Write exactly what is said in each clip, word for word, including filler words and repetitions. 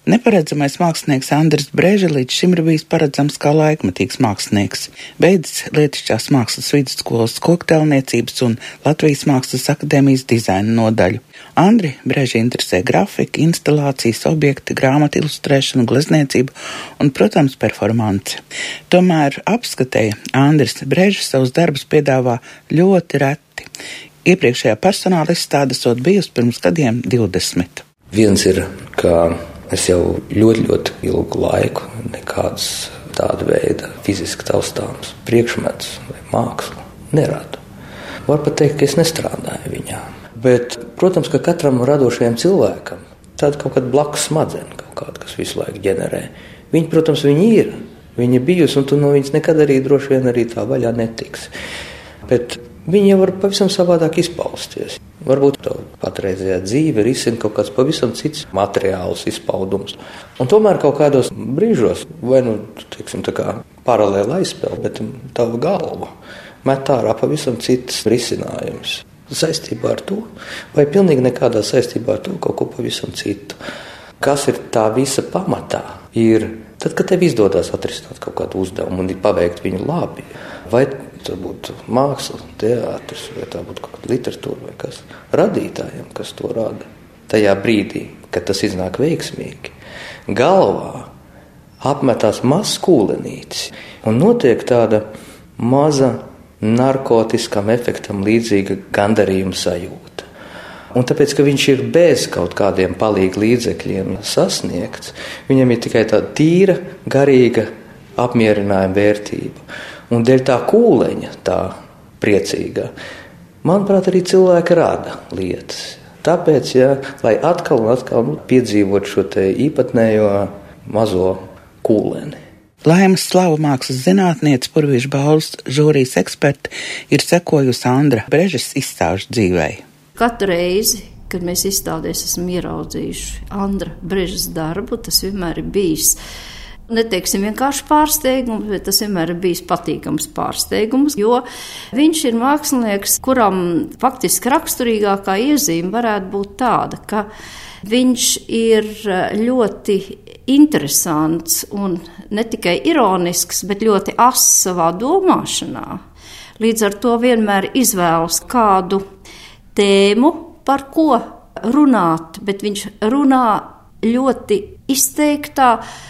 Neparedzamais mākslinieks Andris Breža līdz šim ir bijis paredzams kā laikmetīgs mākslinieks. Beidzis Lietišķās mākslas vidusskolas koktelniecības un Latvijas Mākslas akadēmijas dizaina nodaļu. Andri Breža interesē grafika, instalācijas, objekti, grāmatu ilustrēšana, glezniecība un, protams, performance. Tomēr apskatēja Andris Breža savus darbus piedāvā ļoti reti. Iepriekšējā personāla izstāde esot bijusi pirms gadiem divdesmit. Viens ir, ka es jau ļoti, ļoti ilgu laiku nekādas tāda veida fiziski taustāms priekšmets vai mākslu neradu. Var pat teikt, ka es nestrādāju viņā. Bet, protams, ka katram radošajam cilvēkam tāda kaut kāda blakus smadzeņa, kaut kāda, kas visu laiku ģenerē. Viņi, protams, viņi ir. Viņi ir bijusi, un tu no viņas nekad arī droši vien arī tā vaļā netiks. Bet viņi jau var pavisam savādāk izpausties. Varbūt to patreizējā dzīve risina kaut kāds pavisam cits materiāls izpaudums. Un tomēr kaut kādos brīžos, vai nu, teiksim, tā kā paralēli aizspēl, bet tava galva met ārā pavisam citas risinājumus. Saistībā ar to, vai pilnīgi nekādā saistībā ar to kaut ko pavisam citu. Kas ir tā visa pamatā? Ir tad, kad tev izdodas atrisināt kaut kādu uzdevumu un paveikt viņu labi, vai tā būtu māksla, teātris, vai tā būtu kaut kāda literatūra vai kas, radītājiem, kas to rada. Tajā brīdī, kad tas iznāk veiksmīgi, galvā apmetās mazs kūlenītis un notiek tāda maza narkotiskam efektam līdzīga gandarījuma sajūta. Un tāpēc, ka viņš ir bez kaut kādiem palīga līdzekļiem sasniegts, viņam ir tikai tāda tīra, garīga apmierinājuma vērtība. Un dēļ tā kūleņa, tā priecīga, manuprāt, arī cilvēki rada lietas. Tāpēc, ja, lai atkal un atkal piedzīvot šo te īpatnējo mazo kūleni. Laimas slavu mākslas zinātniece, Purvīša balvas žūrijas eksperti ir sekojusi Andra Brežas izstāžu dzīvei. Katru reizi, kad mēs izstādēs esam ieraudzījuši Andra Brežas darbu, tas vienmēr ir bijis, neteiksim vienkārši pārsteigums, bet tas vienmēr ir bijis patīkams pārsteigums, jo viņš ir mākslinieks, kuram faktiski raksturīgākā iezīme varētu būt tāda, ka viņš ir ļoti interesants un ne tikai ironisks, bet ļoti ass savā domāšanā. Līdz ar to vienmēr izvēlas kādu tēmu, par ko runāt, bet viņš runā ļoti izteiktā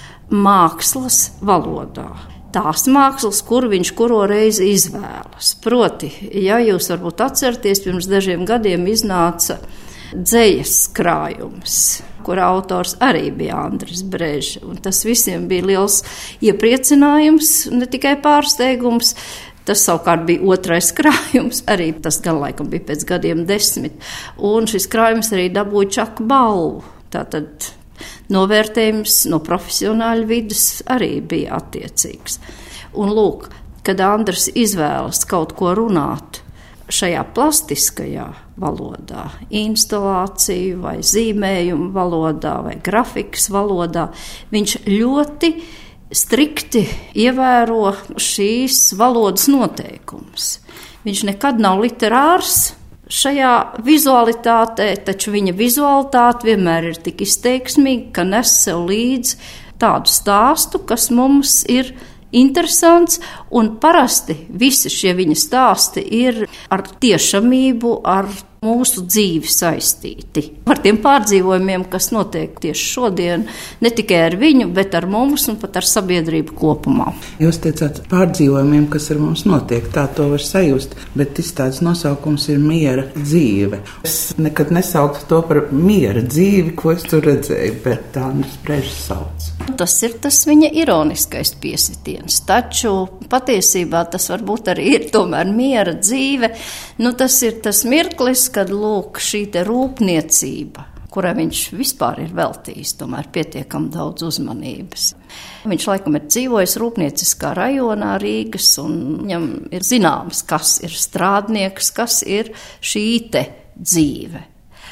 mākslas valodā. Tās mākslas, kur viņš kuro reizi izvēlas. Proti, ja jūs varbūt atceraties, pirms dažiem gadiem iznāca dzejas krājums, kur autors arī bija Andris Breža. Un tas visiem bija liels iepriecinājums, ne tikai pārsteigums. Tas savukārt bija otrais krājums, arī tas gan laikam bija pēc gadiem desmit. Un šis krājums arī dabūja Čaka balvu. Tātad novērtējums no profesionāļu vidus arī bija attiecīgs. Un lūk, kad Andris izvēlas kaut ko runāt šajā plastiskajā valodā, instalāciju vai zīmējumu valodā vai grafikas valodā, viņš ļoti strikti ievēro šīs valodas noteikumus. Viņš nekad nav literārs šajā vizualitātē, taču viņa vizualitāte vienmēr ir tik izteiksmīga, ka nes sev līdzi tādu stāstu, kas mums ir interesants, un parasti visi šie viņa stāsti ir ar tiešamību, ar mūsu dzīvi saistīti. Ar tiem pārdzīvojumiem, kas notiek tieši šodien, ne tikai ar viņu, bet ar mums un pat ar sabiedrību kopumā. Jūs teicāt pārdzīvojumiem, kas ar mums notiek, tā to var sajust, bet izstādes nosaukums ir miera dzīve. Es nekad nesauktu to par miera dzīvi, ko es tur redzēju, bet Andris Brežs sauc. Tas ir tas viņa ironiskais piesitiens, taču patiesībā tas varbūt arī ir tomēr miera dzīve. Nu, tas ir tas mirklis, kad lūk šī te rūpniecība, kurai viņš vispār ir veltījis tomēr pietiekam daudz uzmanības. Viņš laikam ir dzīvojis rūpnieciskā rajonā Rīgas, un viņam ir zināms, kas ir strādnieks, kas ir šī te dzīve.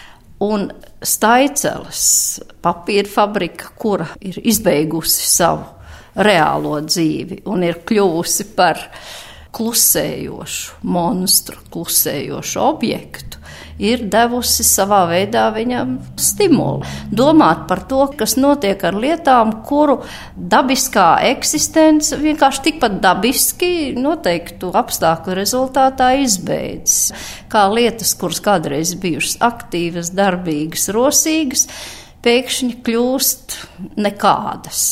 Un Staiceles papīra fabrika, kura ir izbeigusi savu reālo dzīvi un ir kļuvusi par klusējošu monstru, klusējošu objektu, ir devusi savā veidā viņam stimulu. Domāt par to, kas notiek ar lietām, kuru dabiskā eksistence vienkārši tikpat dabiski noteiktu apstākļu rezultātā izbeidzas. Kā lietas, kuras kādreiz bijušas aktīvas, darbīgas, rosīgas, pēkšņi kļūst nekādas.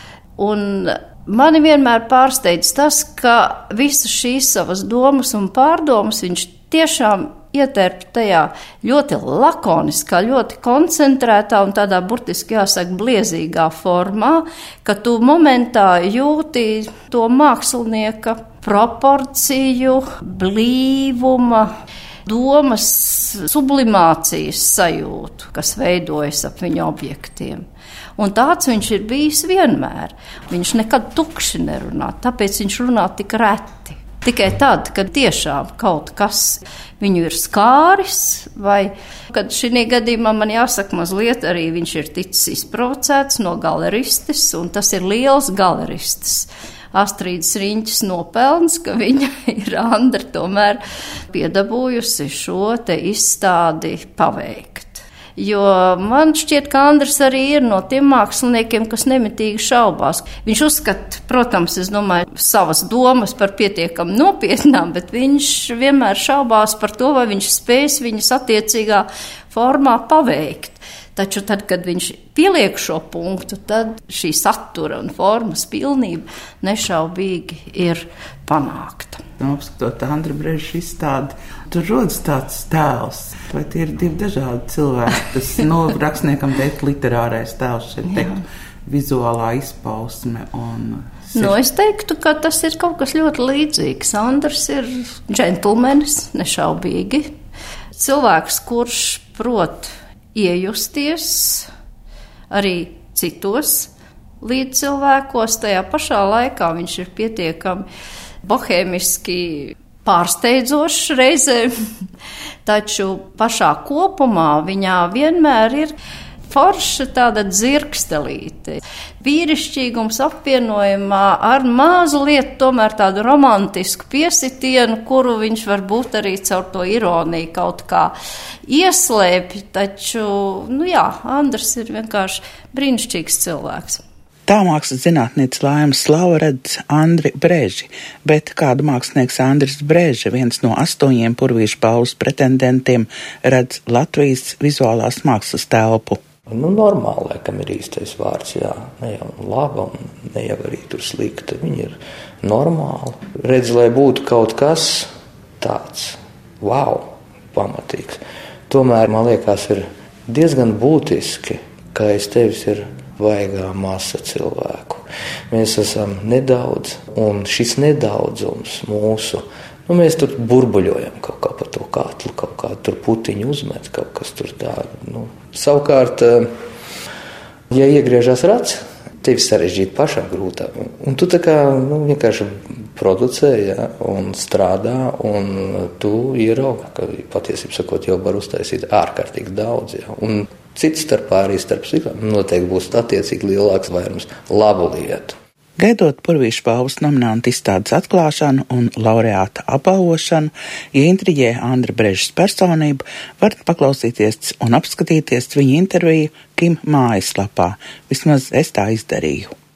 Un mani vienmēr pārsteidz tas, ka visas šīs savas domas un pārdomas viņš tiešām ieterp tajā ļoti lakoniskā, ļoti koncentrētā un tādā burtiski jāsaka bliezīgā formā, ka tu momentā jūti to mākslinieka proporciju, blīvuma, domas sublimācijas sajūtu, kas veidojas ap viņa objektiem. Un tāds viņš ir bijis vienmēr. Viņš nekad tukši nerunā, tāpēc viņš runā tik reti. Tikai tad, kad tiešām kaut kas viņu ir skāris, vai kad šī gadījumā man jāsaka mazliet arī viņš ir ticis izprovocēts no galeristes, un tas ir liels galeristes. Astrīdas Riņķes nopelns, ka viņa ir Andra tomēr piedabūjusi šo te izstādi paveikt. Jo man šķiet, ka Andris arī ir no tiem māksliniekiem, kas nemitīgi šaubās. Viņš uzskata, protams, es domāju, savas domas par pietiekam nopietnām, bet viņš vienmēr šaubās par to, vai viņš spēs viņas attiecīgā formā paveikt. Taču tad, kad viņš pieliek šo punktu, tad šī satura un formas pilnība nešaubīgi ir panākta. Apskatot Andra Breža izstādi, tur rodas tāds tēls. Vai tie ir divi dažādi cilvēki? Tas, nu, rakstniekam teikt literārais tēls, šeit teikt vizuālā izpausme un... Nu, es teiktu, ka tas ir kaut kas ļoti līdzīgs. Andrs ir džentlmenis, nešaubīgi. Cilvēks, kurš prot iejusties arī citos līdzcilvēkos, tajā pašā laikā viņš ir pietiekami bohēmiski pārsteidzošs reizēm, taču pašā kopumā viņā vienmēr ir forša tāda dzirkstelīte. Vīrišķīgums apvienojumā ar mazu lietu, tomēr tādu romantisku piesitienu, kuru viņš varbūt arī caur to ironiju kaut kā ieslēpj, taču, nu jā, Andrs ir vienkārši brīnišķīgs cilvēks. Tā mākslas zinātniece Laima Slava redz Andri Breži, bet kādu mākslinieks Andris Breža, viens no astoņiem Purvīša balvas pretendentiem, redz Latvijas vizuālās mākslas telpu. Nu, normāli, laikam, ir īstais vārds, jā. Ne jau laba un ne jau arī tur slikta. Viņi ir normāli. Redz, lai būtu kaut kas tāds, wow, pamatīgs. Tomēr, man liekas, ir diezgan būtiski, ka aiz tevis ir vaigā masa cilvēku. Mēs esam nedaudz, un šis nedaudzums mūsu, nu, mēs tur burbuļojam kaut kā pa to katlu, kaut kā tur putiņu uzmet, kaut kas tur tā, nu. Savukārt, ja iegriežās rats, tevi sarežģīt pašā grūtā. Un tu tā kā, nu, vienkārši producē, ja, un strādā, un tu ieraugi, ka patiesībā sakot, jau var uztaisīt ārkārtīgi daudz, ja. Un cits starpā arī starp ciklām noteikti būs attiecīgi lielāks vairums labu lietu. Gaidot Purvīša balvas nominantu izstādes atklāšanu un laureāta apbalvošanu, ja intriģē Andra Brežas personību, varat paklausīties un apskatīties viņa interviju Kim mājaslapā. Vismaz es tā izdarīju.